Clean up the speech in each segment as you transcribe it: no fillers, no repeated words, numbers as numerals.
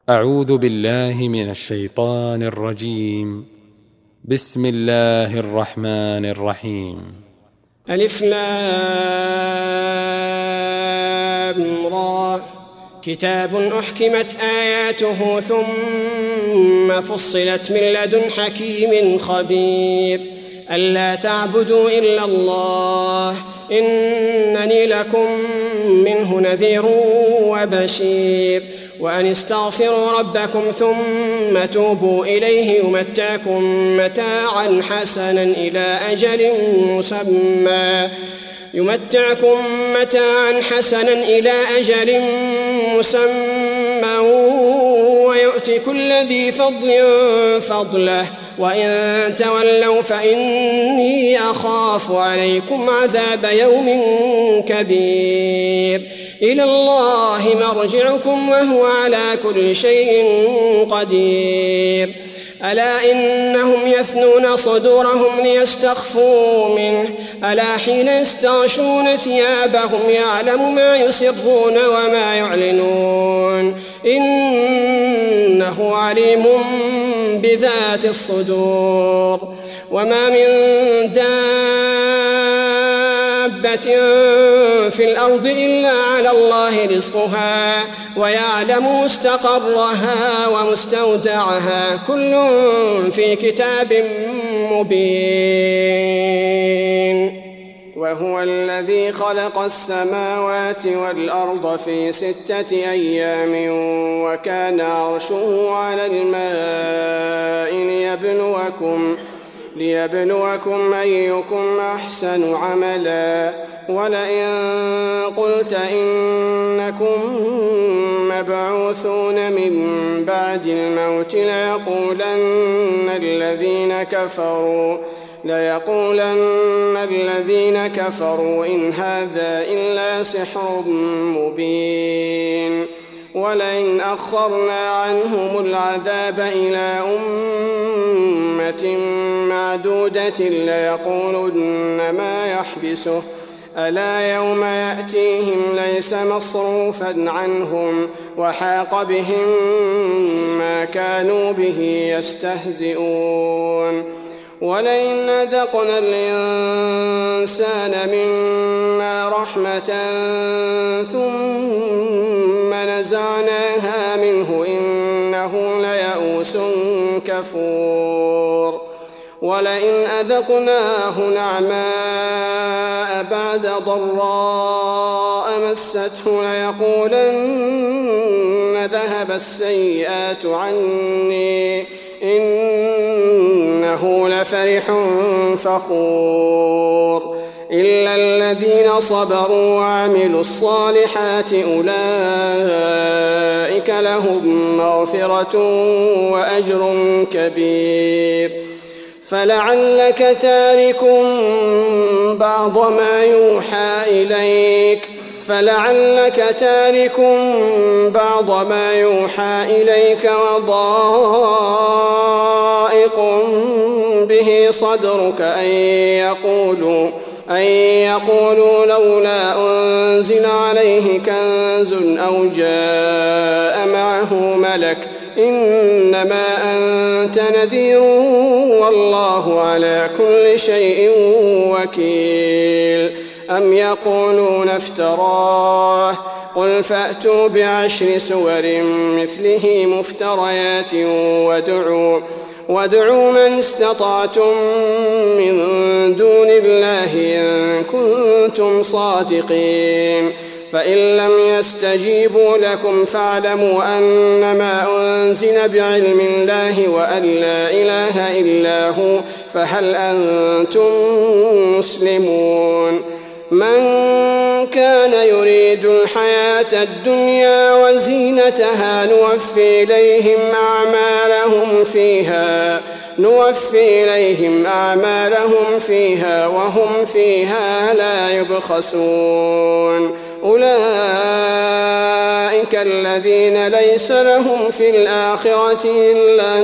أعوذ بالله من الشيطان الرجيم. بسم الله الرحمن الرحيم. ألف لام را كتاب أحكمت آياته ثم فصلت من لدن حكيم خبير ألا تعبدوا إلا الله إنني لكم منه نذير وبشير وأن استغفروا ربكم ثم توبوا إليه يمتعكم متاعا حسنا إلى أجل مسمى ويؤت كل ذي فضل فضله وإن تولوا فإني أخاف عليكم عذاب يوم كبير إلى الله مرجعكم وهو على كل شيء قدير ألا إنهم يثنون صدورهم ليستخفوا منه ألا حين يستغشون ثيابهم يعلم ما يسرون وما يعلنون إنه عليم بذات الصدور وما من دابة في الأرض إلا على الله رزقها ويعلم مستقرها ومستودعها كل في كتاب مبين وهو الذي خلق السماوات والأرض في 6 أيام وكان عرشه على الماء ليبلوكم أيكم أحسن عملا ولئن قلت إنكم مبعوثون من بعد الموت ليقولن الذين كفروا إن هذا إلا سحر مبين ولئن أخرنا عنهم العذاب إلى أمة معدودة ليقولن ما يحبسه ألا يوم يأتيهم ليس مصروفا عنهم وحاق بهم ما كانوا به يستهزئون ولئن أذقنا الإنسان منا رحمة ثم نزعناها منه إنه ليئوس كفور ولئن أذقناه نعماء بعد ضراء مسته ليقولن ذهب السيئات عني إنه لفرح فخور إلا الذين صبروا وعملوا الصالحات أولئك لهم مغفرة وأجر كبير فلعلك تارك بعض ما يوحى إليك وضائق به صدرك أن يقولوا لولا أنزل عليه كنز أو جاء معه ملك إنما أنت نذير والله على كل شيء وكيل أم يقولون افتراه قل فأتوا ب10 سور مثله مفتريات وادعوا من استطعتم من دون الله إن كنتم صادقين فإن لم يستجيبوا لكم فاعلموا أنما أنزل بعلم الله وأن لا إله إلا هو فهل أنتم مسلمون من كان يريد الحياة الدنيا وزينتها نوفي إليهم أعمالهم فيها وهم فيها لا يبخسون أولئك الذين ليس لهم في الآخرة إلا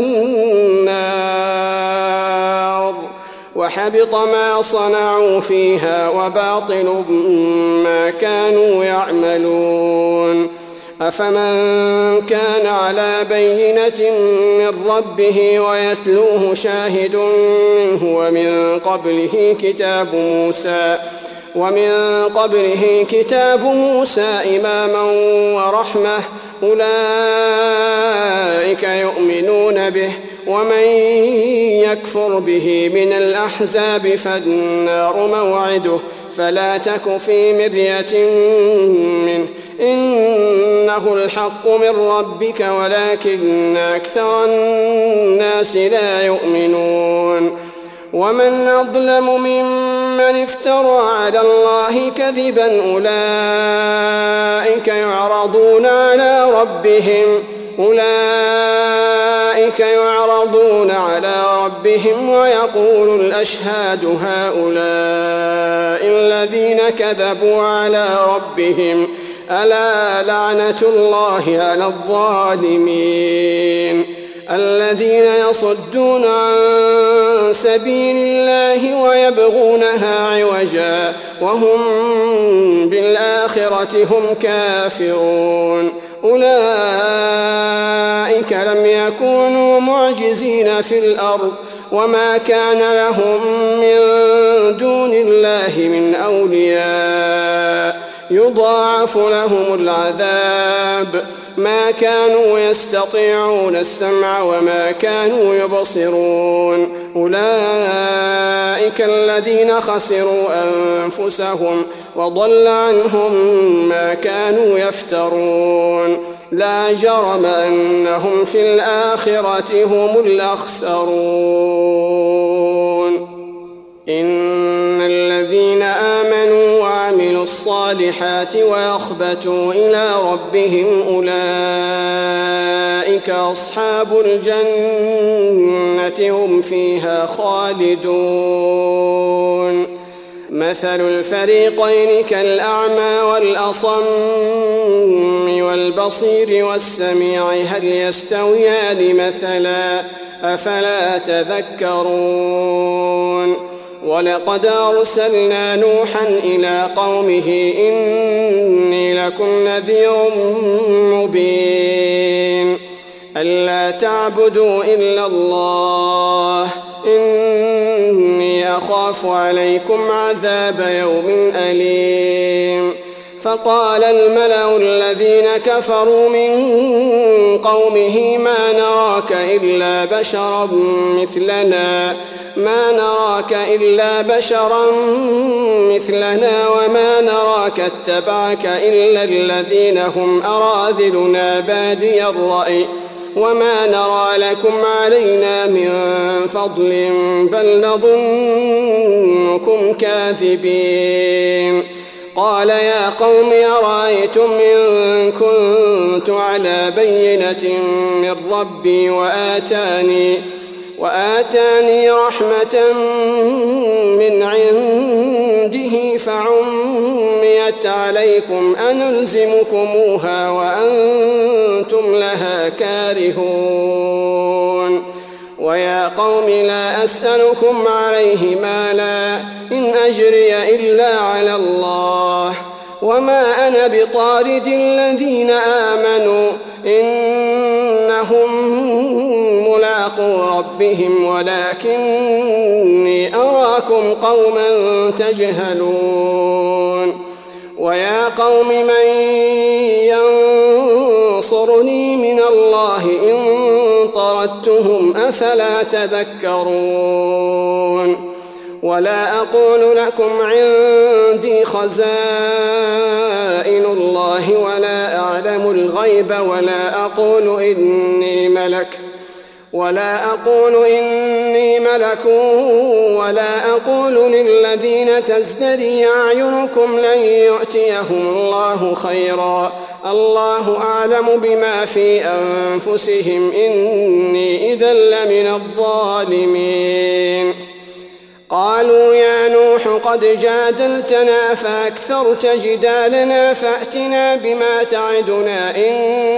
النار وحبط ما صنعوا فيها وباطل ما كانوا يعملون أفمن كان على بينة من ربه ويتلوه شاهد منه ومن قبله كتاب موسى إماما ورحمة أولئك يؤمنون به ومن يكفر به من الأحزاب فالنار موعده فلا تك في مرية منه إنه الحق من ربك ولكن أكثر الناس لا يؤمنون ومن أظلم ممن افترى على الله كذبا أولئك يعرضون على ربهم ويقول الأشهاد هؤلاء الذين كذبوا على ربهم ألا لعنة الله على الظالمين الذين يصدون عن سبيل الله ويبغونها عوجا وهم بالآخرة هم كافرون أولئك لم يكونوا معجزين في الأرض وما كان لهم من دون الله من أولياء يضاعف لهم العذاب ما كانوا يستطيعون السمع وما كانوا يبصرون أولئك الذين خسروا أنفسهم وضل عنهم ما كانوا يفترون لا جرم أنهم في الآخرة هم الأخسرون إن الذين آمنوا وعملوا الصالحات وأخبتوا إلى ربهم أولئك أصحاب الجنة هم فيها خالدون مثل الفريقين كالأعمى والأصم والبصير والسميع هل يستويان مثلا أفلا تذكرون ولقد أرسلنا نوحا إلى قومه إني لكم نذير مبين ألا تعبدوا إلا الله إني أخاف عليكم عذاب يوم أليم فقال الملأ الذين كفروا من قومه ما نراك إلا بشرا مثلنا وما نراك اتبعك إلا الذين هم أراذلنا بادي الرأي وما نرى لكم علينا من فضل بل نظنكم كاذبين قال يا قوم أرأيتم إن كنت على بينة من ربي وآتاني رحمة من عنده فعميت عليكم أنلزمكموها وأنتم لها كارهون ويا قوم لا أسألكم عليه مالا إن أجري إلا على الله وما أنا بطارد الذين آمنوا إنهم ملاقو ربهم ولكني أراكم قوما تجهلون ويا قوم من ينصرني من الله إن طردتهم أفلا تذكرون ولا أقول لكم عندي خزائن الله ولا أعلم الغيب ولا أقول إني ملك ولا أقول للذين تزدري أعينكم لن يؤتيهم الله خيرا الله أعلم بما في أنفسهم إني إذا لمن الظالمين قالوا يا نوح قد جادلتنا فأكثرت جدالنا فأتنا بما تعدنا إن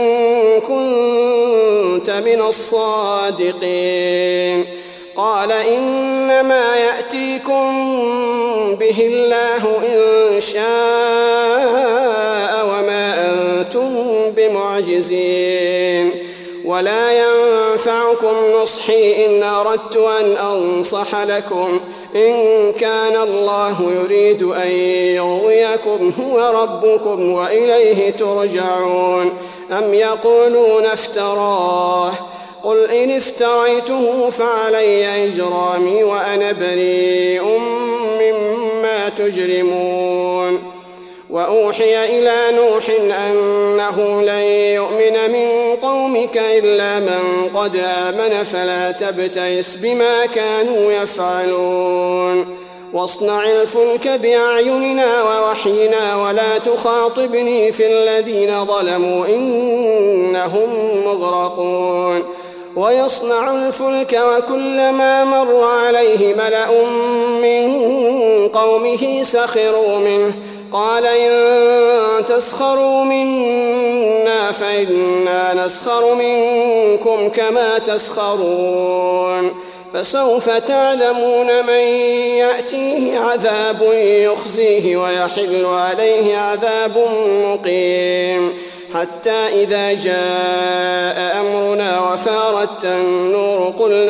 كنت من الصادقين قال إنما يأتيكم به الله إن شاء وما أنتم بمعجزين ولا ينفعكم نصحي إن أردت أن أنصح لكم إن كان الله يريد أن يغويكم هو ربكم وإليه ترجعون أم يقولون افتراه قل إن افتريته فعلي إجرامي وأنا بريء مما تجرمون وأوحي إلى نوح أنه لن يؤمن من قومك إلا من قد آمن فلا تبتئس بما كانوا يفعلون واصنع الفلك بأعيننا ووحينا ولا تخاطبني في الذين ظلموا إنهم مغرقون ويصنع الفلك وكلما مر عليه ملأ من قومه سخروا منه قال إن تسخروا منا فإنا نسخر منكم كما تسخرون فسوف تعلمون من يأتيه عذاب يخزيه ويحل عليه عذاب مقيم حتى إذا جاء أمرنا وفارت النور قل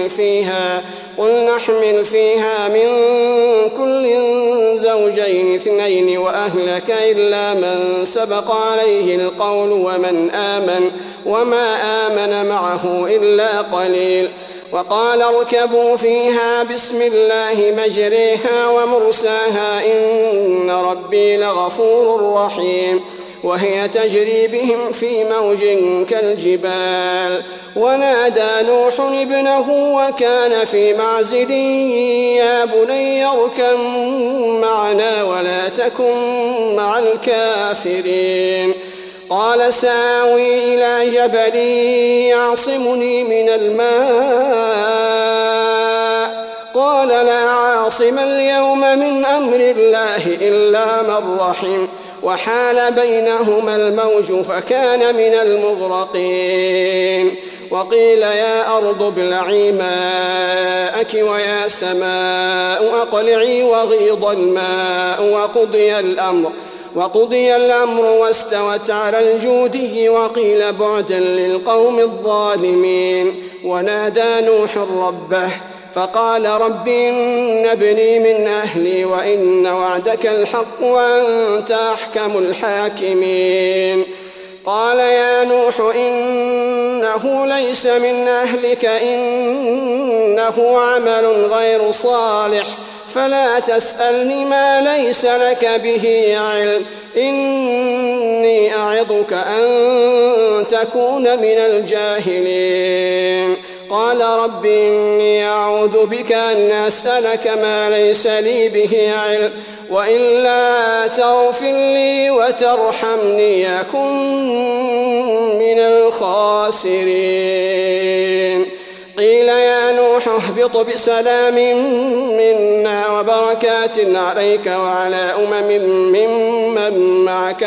نحمل فيها من كل زوجين اثنين وأهلك إلا من سبق عليه القول وما آمن معه إلا قليل وقال اركبوا فيها بسم الله مجريها ومرساها إن ربي لغفور رحيم وهي تجري بهم في موج كالجبال ونادى نوح ابنه وكان في معزل يا بني اركب معنا ولا تكن مع الكافرين قال سآوي إلى جبل يعصمني من الماء قال لا عاصم اليوم من أمر الله إلا من رحم وحال بينهما الموج فكان من المغرقين وقيل يا أرض ابلعي ماءك ويا سماء أقلعي وغيض الماء وقضي الأمر واستوت على الجودي وقيل بعدا للقوم الظالمين ونادى نوح ربه فقال رب إن ابني من أهلي وإن وعدك الحق وأنت أحكم الحاكمين قال يا نوح إنه ليس من أهلك إنه عمل غير صالح فلا تسألني ما ليس لك به علم إني أعظك أن تكون من الجاهلين قال رب إني أعوذ بك أن أسألك ما ليس لي به علم وإلا تغفر لي وترحمني أكن من الخاسرين قيل يا نوح اهبط بسلام منا وبركات عليك وعلى ممن معك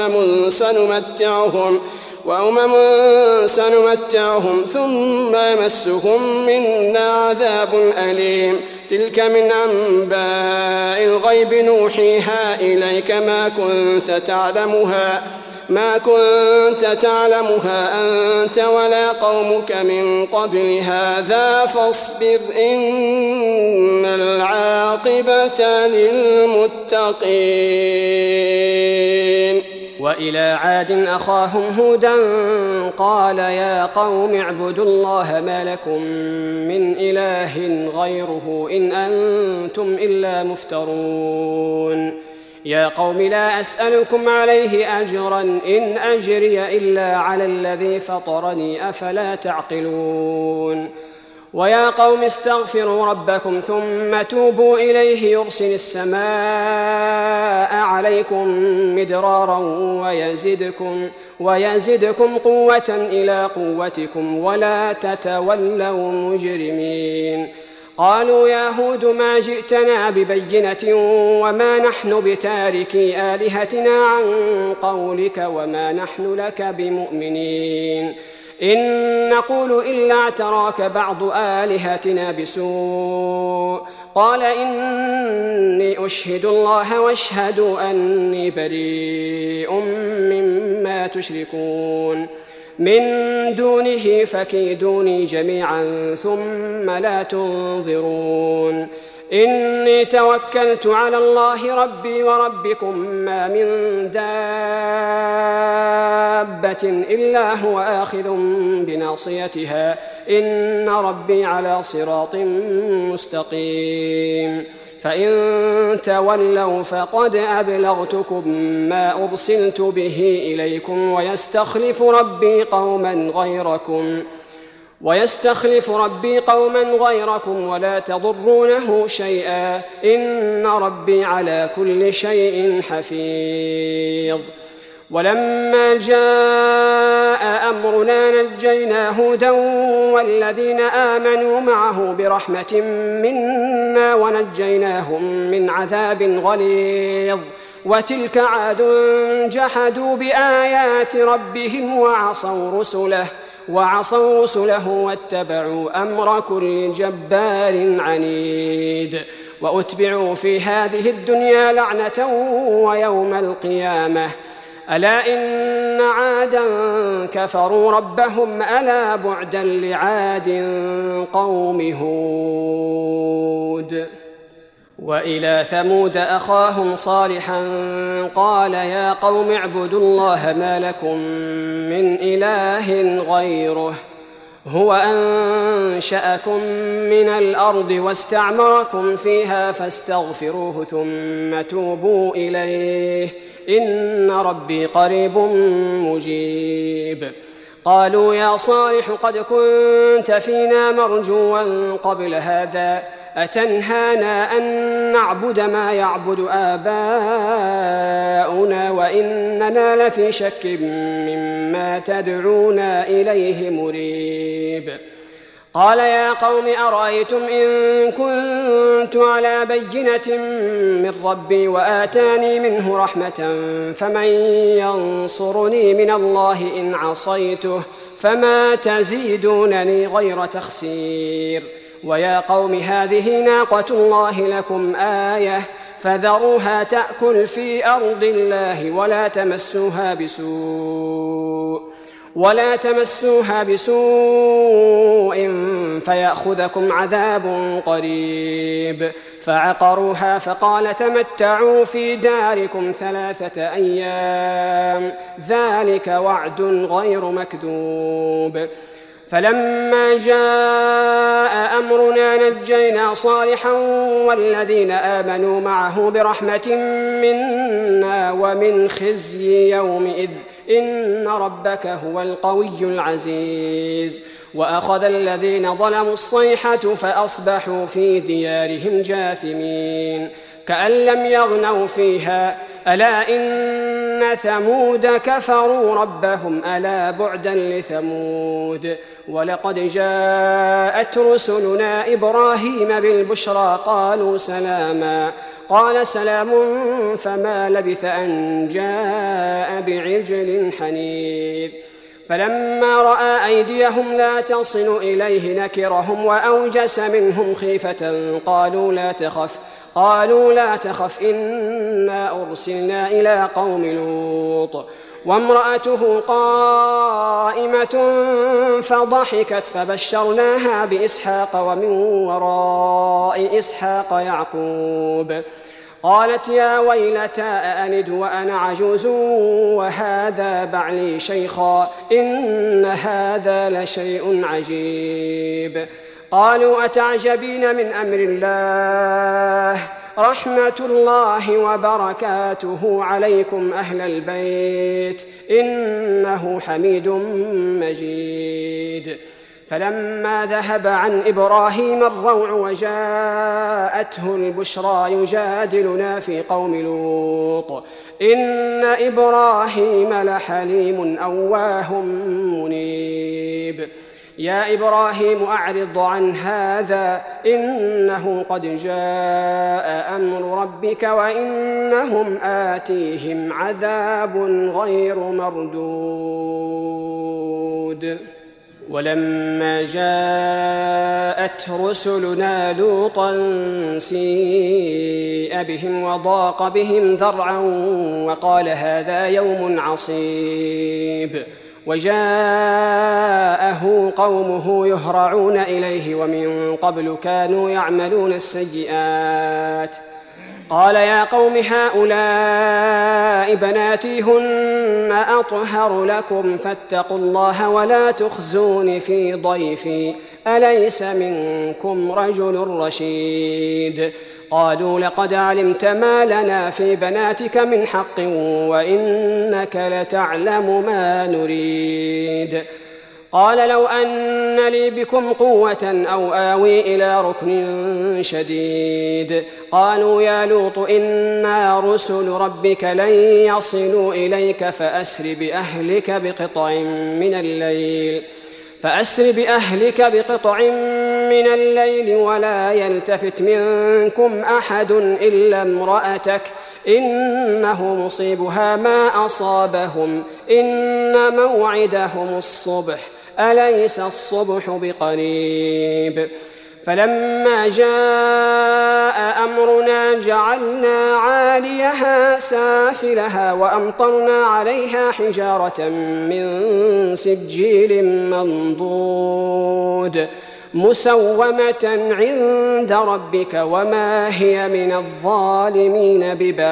وأمم سنمتعهم ثم يمسهم منا عذاب أليم تلك من أنباء الغيب نوحيها إليك ما كنت تعلمها أنت ولا قومك من قبل هذا فاصبر إن العاقبة للمتقين وإلى عاد أخاهم هودا قال يا قوم اعبدوا الله ما لكم من إله غيره إن أنتم إلا مفترون يا قوم لا أسألكم عليه أجرا إن أجري إلا على الذي فطرني أفلا تعقلون ويا قوم استغفروا ربكم ثم توبوا إليه يرسل السماء عليكم مدرارا ويزدكم قوة إلى قوتكم ولا تتولوا مجرمين قالوا يا هود ما جئتنا ببينة وما نحن بتاركي آلهتنا عن قولك وما نحن لك بمؤمنين إن نقول إلا اعتراك بعض آلهتنا بسوء قال إني أشهد الله واشهدوا أني بريء مما تشركون من دونه فكيدوني جميعا ثم لا تنظرون إني توكلت على الله ربي وربكم ما من دابة إلا هو آخذ بناصيتها إن ربي على صراط مستقيم فإن تولوا فقد أبلغتكم ما أرسلت به إليكم ويستخلف ربي قوما غيركم ولا تضرونه شيئا إن ربي على كل شيء حفيظ ولما جاء أمرنا نجينا هودا والذين آمنوا معه برحمة منا ونجيناهم من عذاب غليظ وتلك عاد جحدوا بآيات ربهم وعصوا رسله واتبعوا أمر كل جبار عنيد وأتبعوا في هذه الدنيا لعنة ويوم القيامة ألا إن عادا كفروا ربهم ألا بعدا لعاد قوم هود وإلى ثمود أخاهم صالحا قال يا قوم اعبدوا الله ما لكم من إله غيره هو أنشأكم من الأرض واستعمركم فيها فاستغفروه ثم توبوا إليه إن ربي قريب مجيب قالوا يا صالح قد كنت فينا مرجوا قبل هذا أتنهانا أن نعبد ما يعبد آباؤنا وإننا لفي شك مما تدعونا إليه مريب قال يا قوم أرأيتم إن كنت على بينة من ربي وآتاني منه رحمة فمن ينصرني من الله إن عصيته فما تزيدونني غير تخسير ويا قوم هذه ناقة الله لكم آية فذروها تأكل في أرض الله ولا تمسوها بسوء فيأخذكم عذاب قريب فعقروها فقال تمتعوا في داركم 3 أيام ذلك وعد غير مكذوب فلما جاء أمرنا نجينا صالحا والذين آمنوا معه برحمة منا ومن خزي يومئذ إن ربك هو القوي العزيز وأخذ الذين ظلموا الصيحة فأصبحوا في ديارهم جاثمين كأن لم يغنوا فيها ألا إن ثمود كفروا ربهم ألا بعدا لثمود ولقد جاءت رسلنا إبراهيم بالبشرى قالوا سلاما قال سلام فما لبث أن جاء بعجل حنيذ فلما رأى أيديهم لا تصل إليه نكرهم وأوجس منهم خيفة قالوا لا تخف إنا أرسلنا إلى قوم لوط وامرأته قائمة فضحكت فبشرناها بإسحاق ومن وراء إسحاق يعقوب قالت يا ويلتى أألد وأنا عجوز وهذا بعلي شيخا إن هذا لشيء عجيب قالوا أتعجبين من أمر الله رحمة الله وبركاته عليكم أهل البيت إنه حميد مجيد فلما ذهب عن إبراهيم الروع وجاءته البشرى يجادلنا في قوم لوط إن إبراهيم لحليم أواه منيب يا إبراهيم أعرض عن هذا إنه قد جاء أمر ربك وإنهم آتيهم عذاب غير مردود ولما جاءت رسلنا لوطا سيء بهم وضاق بهم ذرعا وقال هذا يوم عصيب وجاءه قومه يهرعون إليه ومن قبل كانوا يعملون السيئات قال يا قوم هؤلاء بناتي هن أطهر لكم فاتقوا الله ولا تخزون في ضيفي أليس منكم رجل رشيد قالوا لقد علمت ما لنا في بناتك من حق وإنك لتعلم ما نريد قال لو أن لي بكم قوة أو آوي إلى ركن شديد قالوا يا لوط إنا رسل ربك لن يصلوا إليك فأسر بأهلك بقطع من الليل ولا يلتفت منكم أحد إلا امرأتك إنه مصيبها ما أصابهم إن موعدهم الصبح أليس الصبح بقريب فلما جاء أمرنا جعلنا عاليها سافلها وأمطرنا عليها حجارة من سجيل منضود مسومة عند ربك وما هي من الظالمين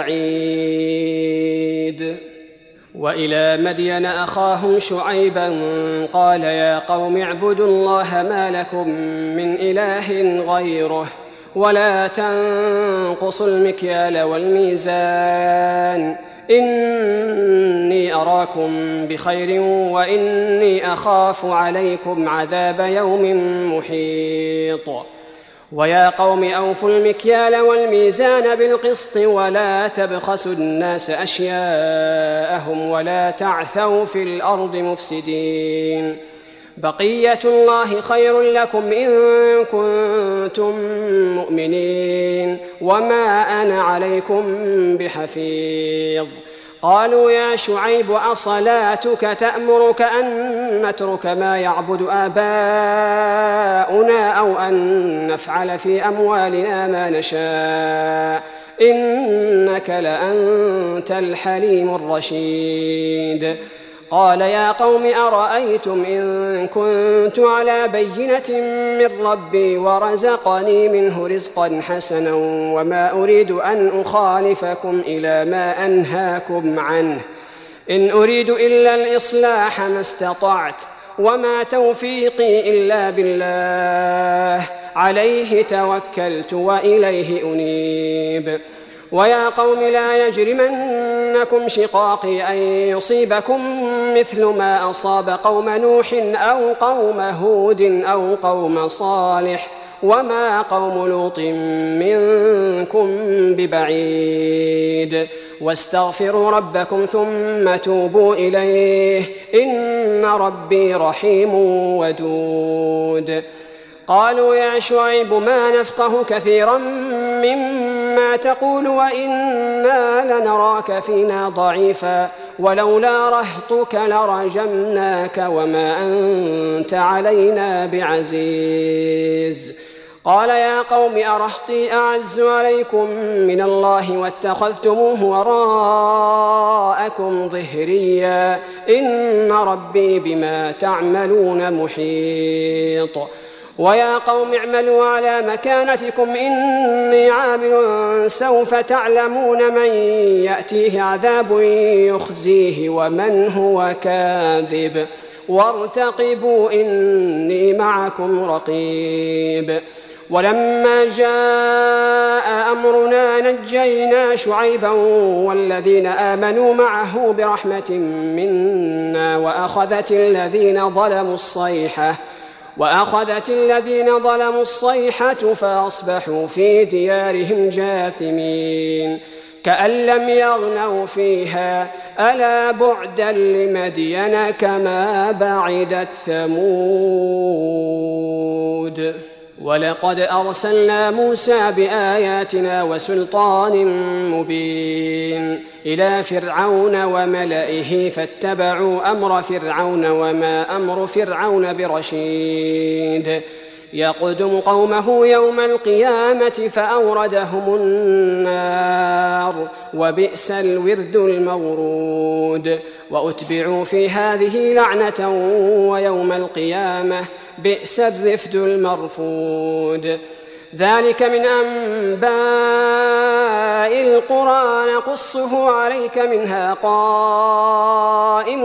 ببعيد وإلى مدين أخاهم شعيبا قال يا قوم اعبدوا الله ما لكم من إله غيره ولا تنقصوا المكيال والميزان إني أراكم بخير وإني أخاف عليكم عذاب يوم محيط ويا قوم أوفوا المكيال والميزان بالقسط ولا تبخسوا الناس أشياءهم ولا تعثوا في الأرض مفسدين بقية الله خير لكم إن كنتم مؤمنين وما أنا عليكم بحفيظ قالوا يا شعيب أصلاتك تأمرك أن نترك ما يعبد آباؤنا أو أن نفعل في أموالنا ما نشاء إنك لأنت الحليم الرشيد قال يا قوم أرأيتم إن كنت على بينة من ربي ورزقني منه رزقا حسنا وما أريد أن أخالفكم إلى ما أنهاكم عنه إن أريد إلا الإصلاح ما استطعت وما توفيقي إلا بالله عليه توكلت وإليه أنيب ويا قوم لا يجرمنكم شقاقي أن يصيبكم مثل ما أصاب قوم نوح أو قوم هود أو قوم صالح وما قوم لوط منكم ببعيد واستغفروا ربكم ثم توبوا إليه إن ربي رحيم ودود قالوا يا شعيب ما نفقه كثيرا مما تقول وإنا لنراك فينا ضعيفا ولولا رهطك لرجمناك وما أنت علينا بعزيز قال يا قوم أرهطي أعز عليكم من الله واتخذتموه وراءكم ظهريا إن ربي بما تعملون محيط ويا قوم اعملوا على مكانتكم إني عامل سوف تعلمون من يأتيه عذاب يخزيه ومن هو كاذب وارتقبوا إني معكم رقيب ولما جاء أمرنا نجينا شعيبا والذين آمنوا معه برحمة منا وأخذت الذين ظلموا الصيحة فأصبحوا في ديارهم جاثمين كأن لم يغنوا فيها ألا بعدا لمدين كما بعدت ثمود ولقد أرسلنا موسى بآياتنا وسلطان مبين إلى فرعون وملئه فاتبعوا أمر فرعون وما أمر فرعون برشيد يقدم قومه يوم القيامة فأوردهم النار وبئس الورد المورود وأتبعوا في هذه لعنة ويوم القيامة بئس الرفد المرفود ذلك من أنباء القرى نقصه عليك منها قائم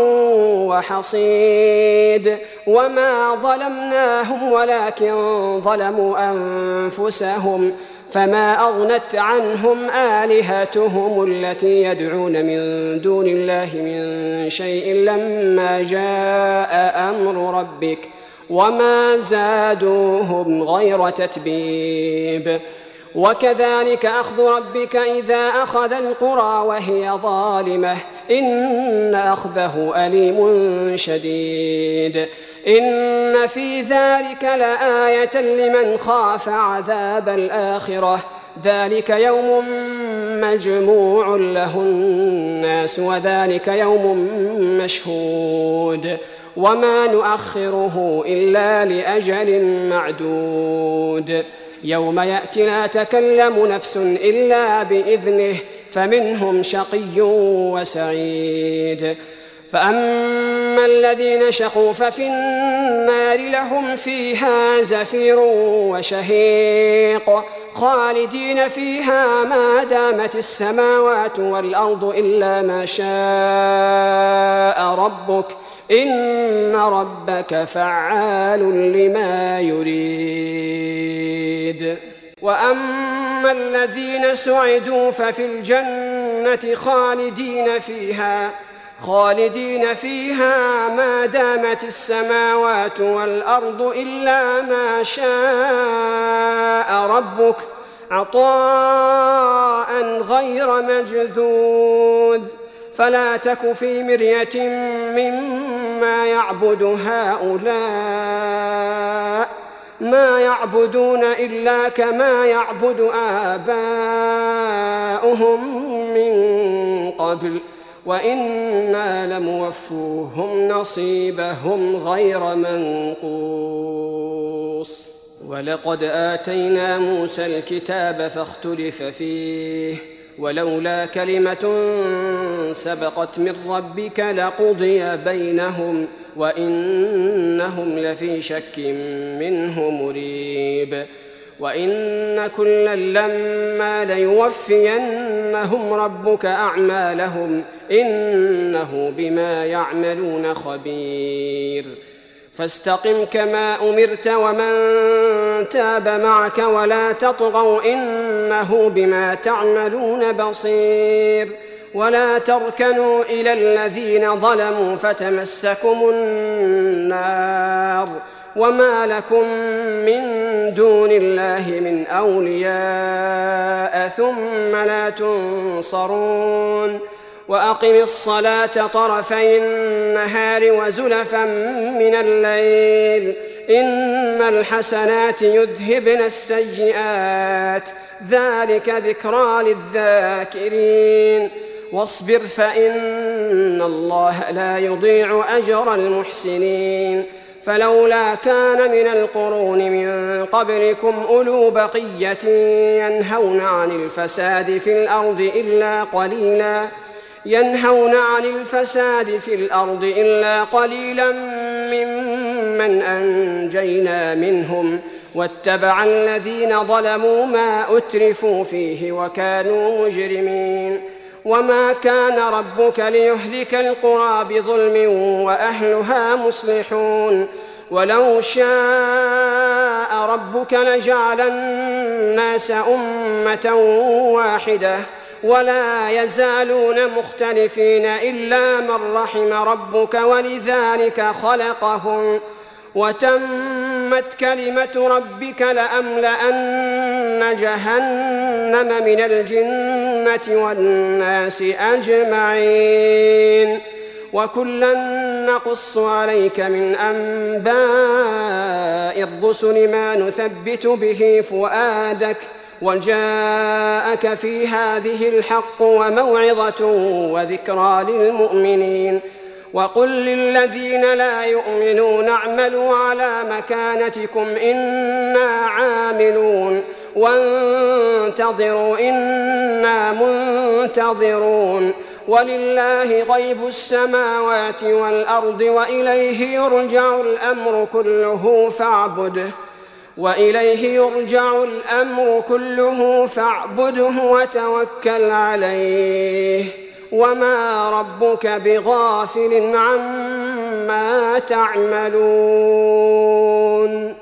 وحصيد وما ظلمناهم ولكن ظلموا أنفسهم فما أغنت عنهم آلهتهم التي يدعون من دون الله من شيء لما جاء أمر ربك وما زادوهم غير تتبيب وكذلك أخذ ربك إذا أخذ القرى وهي ظالمة إن أخذه أليم شديد إن في ذلك لآية لمن خاف عذاب الآخرة ذلك يوم مجموع له الناس وذلك يوم مشهود وما نؤخره إلا لأجل معدود يوم يأتي لا تكلم نفس إلا بإذنه فمنهم شقي وسعيد فأما الذين شقوا ففي النار لهم فيها زفير وشهيق خالدين فيها ما دامت السماوات والأرض إلا ما شاء ربك إن ربك فعال لما يريد وأما الذين سعدوا ففي الجنة خالدين فيها ما دامت السماوات والأرض إلا ما شاء ربك عطاء غير مجذوذ فلا تك في مرية مما يعبد هؤلاء ما يعبدون إلا كما يعبد آباؤهم من قبل وإنا لموفوهم نصيبهم غير منقوص ولقد آتينا موسى الكتاب فاختلف فيه ولولا كلمة سبقت من ربك لقضي بينهم وإنهم لفي شك منه مريب وإن كلا لما ليوفينهم ربك أعمالهم إنه بما يعملون خبير فاستقم كما أمرت ومن تاب معك ولا تطغوا إنه بما تعملون بصير ولا تركنوا إلى الذين ظلموا فتمسكم النار وما لكم من دون الله من أولياء ثم لا تنصرون وأقم الصلاة طرفي النهار وزلفا من الليل إن الحسنات يذهبن السيئات ذلك ذكرى للذاكرين واصبر فإن الله لا يضيع أجر المحسنين فلولا كان من القرون من قبلكم أولو بقية ينهون عن الفساد في الأرض إلا قليلا ممن أنجينا منهم واتبع الذين ظلموا ما أترفوا فيه وكانوا مجرمين وما كان ربك ليهلك القرى بظلم وأهلها مصلحون ولو شاء ربك لجعل الناس أمة واحدة ولا يزالون مختلفين إلا من رحم ربك ولذلك خلقهم وتمت كلمة ربك لأملأن جهنم من الجنة والناس أجمعين وكلا نقص عليك من أنباء الرسل ما نثبت به فؤادك وجاءك في هذه الحق وموعظة وذكرى للمؤمنين وقل للذين لا يؤمنون اعملوا على مكانتكم إنا عاملون وانتظروا إنا منتظرون ولله غيب السماوات والأرض وإليه يرجع الأمر كله فاعبده وتوكل عليه وما ربك بغافل عما تعملون